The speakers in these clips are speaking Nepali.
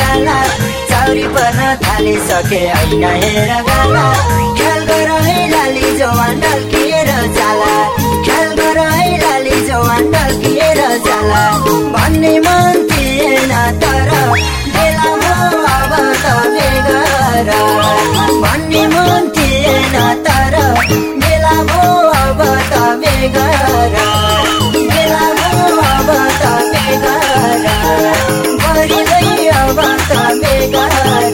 गाला चाउरी पर्न थालिसके हैन हेर गाला ख्याल गर है लाली जवान ढल्किएर जाला ख्याल गर है लाली जवान ढल्किएर जाला भन्ने मन थिएन तर बेला हो अब त बेगर भन्ने मन थिएन तर बेला हो अब त बेगर बेला हो अब त बेगर गरिँदै अब त बेगर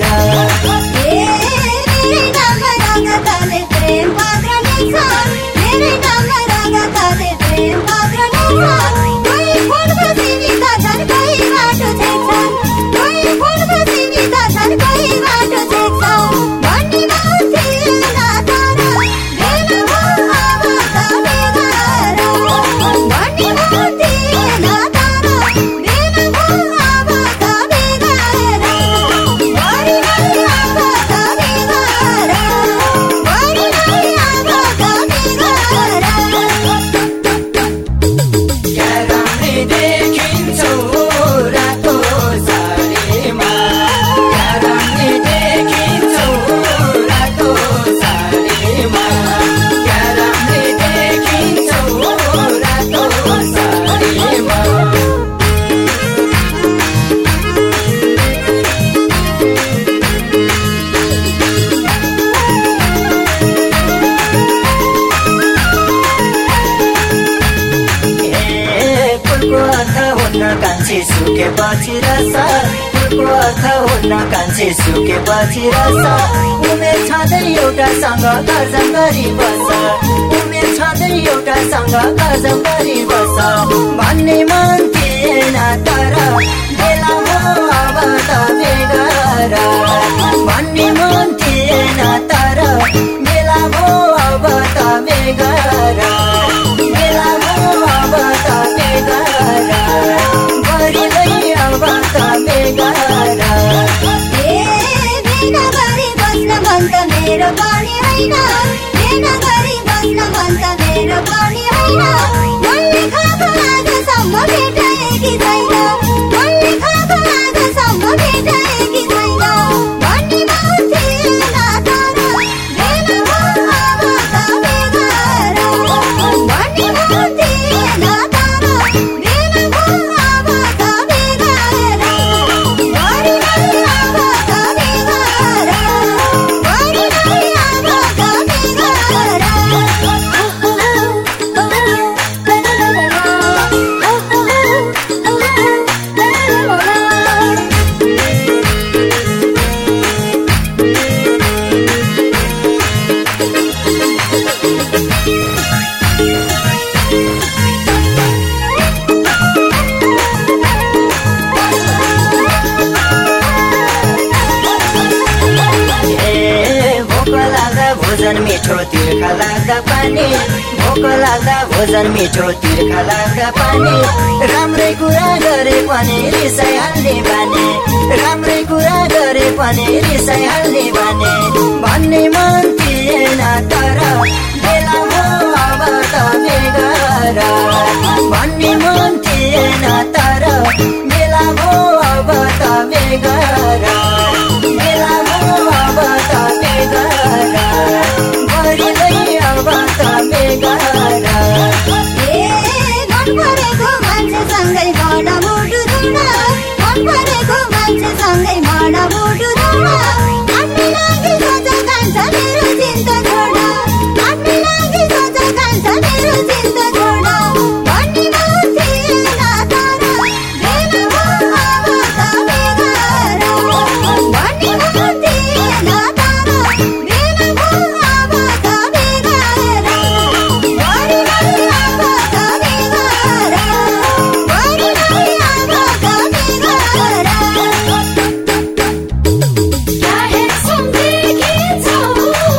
सुकेपछि रस फुलको अर्थ हुन्न कान्छे सुकेपछि रस उमेर छँदै एउटासँग गर्जन गरी बस उमेर छँदै एउटासँग गर्जन गरी बस भन्ने मन थिएन तर बेला हो अब त बेगर भन्ने मन थिएन तर बेला हो अब त बेगर बेला हो अब त बेगर गरिँदै अब त बेगर बिना गरी बस्न मन त मेरो पनि होइन बिना गरी बस्न मन त मेरो पनि होइन मनले खाएको आजसम्म भेटाएकी छैन मनले खाएको आजसम्म भेटाएकी छैन भन्ने मन थिएन तर बेला हो अब त बेगर भन्ने मन थिएन तर बेला हो अब त बेगर गरिँदै अब त बेगर गरिँदै अब भोजन मिठो तिर्खा लाग्दा पानी भोक लाग्दा भोजन मिठो तिर्खा लाग्दा पानी राम्रै कुरा गरे पनि रिसाइहाल्ने बानी राम्रै कुरा गरे पनि रिसाइहाल्ने बानी भन्ने मन थिएन तर बेला हो अब त बेगर भन्ने मन थिएन तर बेला हो अब त बेगर बेला हो अब त बेगर गरिँदै अब त बेगर मन परेको मान्छेसँगै मन मुटु धुन मन परेको मान्छेसँगै मन मुटु धुन आफ्नै लागि सोच कान्छ मेरो चिन्ता छोड आफ्नै लागि सोच कान्छ मेरो चिन्ता छोड भन्ने मन थिएन तर बेला हो अब त बेगर भन्ने मन थिएन तर बेला हो अब त बेगर गरिँदै अब त बेगर गरिँदै अब त बेगर क्या है सम्झेकी छौ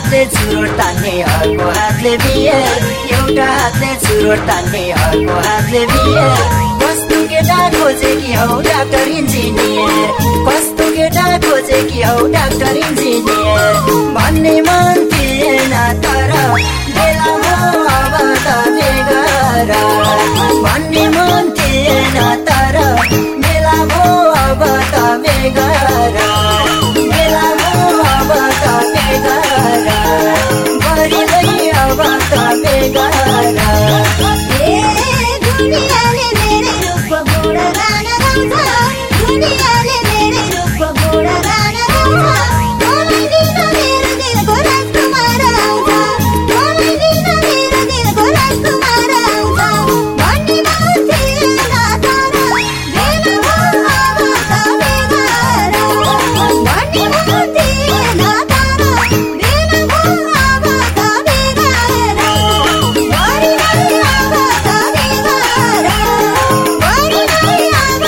हातले चुरोट तान्ने अर्को हातले बियर, एउटा हातले चुरोट तान्ने अर्को हातले बियर। कस्तो केटा खोजे कि हौ डाक्टर इन्जिनियर, कस्तो केटा खोजे कि हौ डाक्टर इन्जिनियर भन्ने मन थिएन तर बेला हो अब त बेगर भन्ने मन थिएन तर बेला हो अब त बेगर बेला हो अब त बेगर गरिँदै अब त बेगर। दुनियाँले मेरै रूपको बुढो गाना गाउँछ, दुनियाँले मेरै रूपको बुढो गाना गाउँछ। मलाई लिन मेरो दिलको राजकुमार आउँछ, मलाई लिन मेरो दिलको राजकुमार आउँछ भन्ने मन थिएन तर बेला हो अब त बेगर भन्ने मन थिएन तर बेला हो अब त बेगर गरिँदै अब त बेगर गरिँदै अब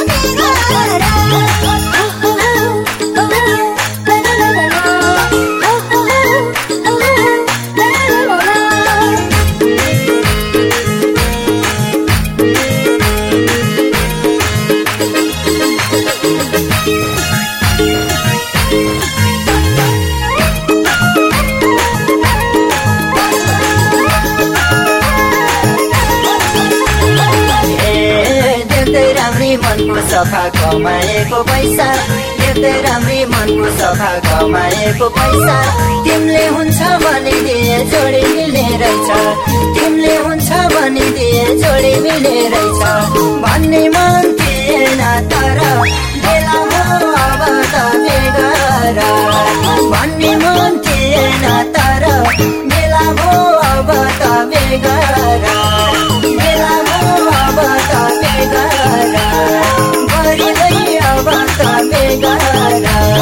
देख्दै राम्री मनको सफा कमाएको पैसा, देख्दै राम्री मनको सफा कमाएको पैसा तिमीले हुन्छ भनिदिए जोडी मिल्ने रहेछ, तिमीले हुन्छ भनिदिए जोडी मिल्ने रहेछ भन्ने मन थिएन तर बेला हो अब त बेगर भन्ने मन थिएन तर बेला हो अब त बेगर बेला हो अब त बेगर गरिँदै अब त बेगर।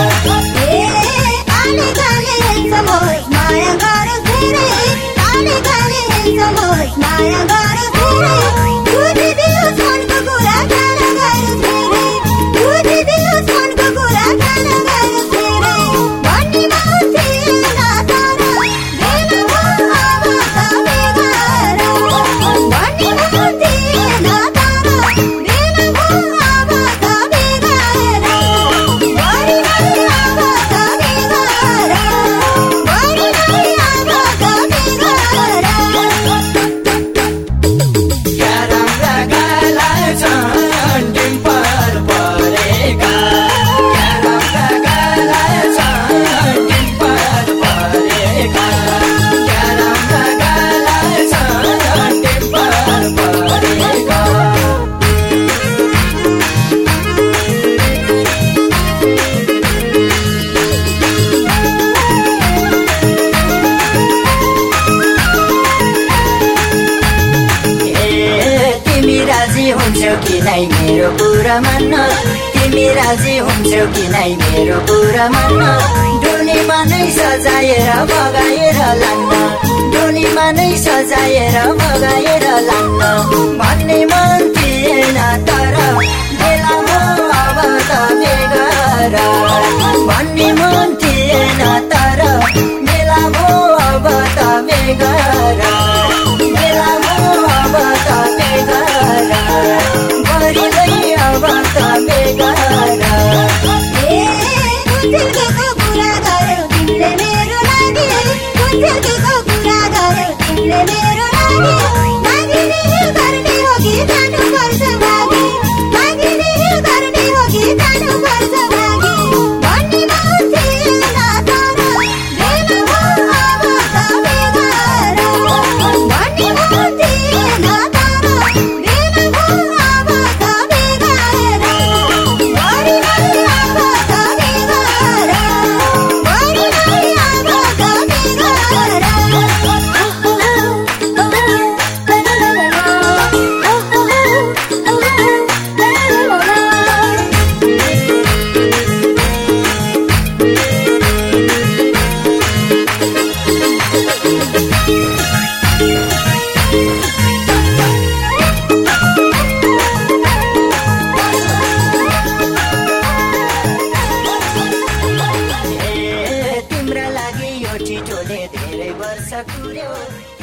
आले गाले हेर्छ मोस माया गरो धेरै, आले गाले हेर्छ मोस माया गरो धेरै। बुझिदियोस् मनको कुरा खान गरोस् धेरै, बुझिदियोस् मनको कुरा खान गरोस् धेरै भन्ने मन थिएन तर बेला हो अब त बेगर भन्ने मन थिएन तर बेला हो अब त बेगर गरिँदै अब त बेगर गरिँदै अब त बेगर। क्या राम्रा गाला छन् डिम्पल परेका, क्या राम्रा गाला छन् डिम्पल परेका, क्या राम्रा गाला छन् डिम्पल परेका। तिमी राजी हुन्छौ कि नै मेरो कुरा मान्न, तिमी राजी हुन्छौ कि नै मेरो कुरा मान्न डोलीमा नै सजाएर भगाएर लान्न, डोलीमा नै सजाएर भगाएर लान्न भन्ने मन थिएन तर बेला हो अब त बेगर भन्ने मन थिएन तर बेला हो अब त बेगर बेला हो अब त बेगर गरिँदै अब त बेगर। कुन्चेलको कुरा गर्यौ तिमीले मेरो लागि, कुन्चेलको कुरा गर्यौ तिमीले मेरो लागि। मागिने गर्ने हो कि जानुपर्छ मागी, मागिने गर्ने हो कि जानुपर्छ मागी भन्ने मन थिएन तर बेला हो अब त बेगर भन्ने मन थिएन तर बेला हो अब त बेगर गरिँदै अब त बेगर गरिँदै अब त बेगर। सकुर्यो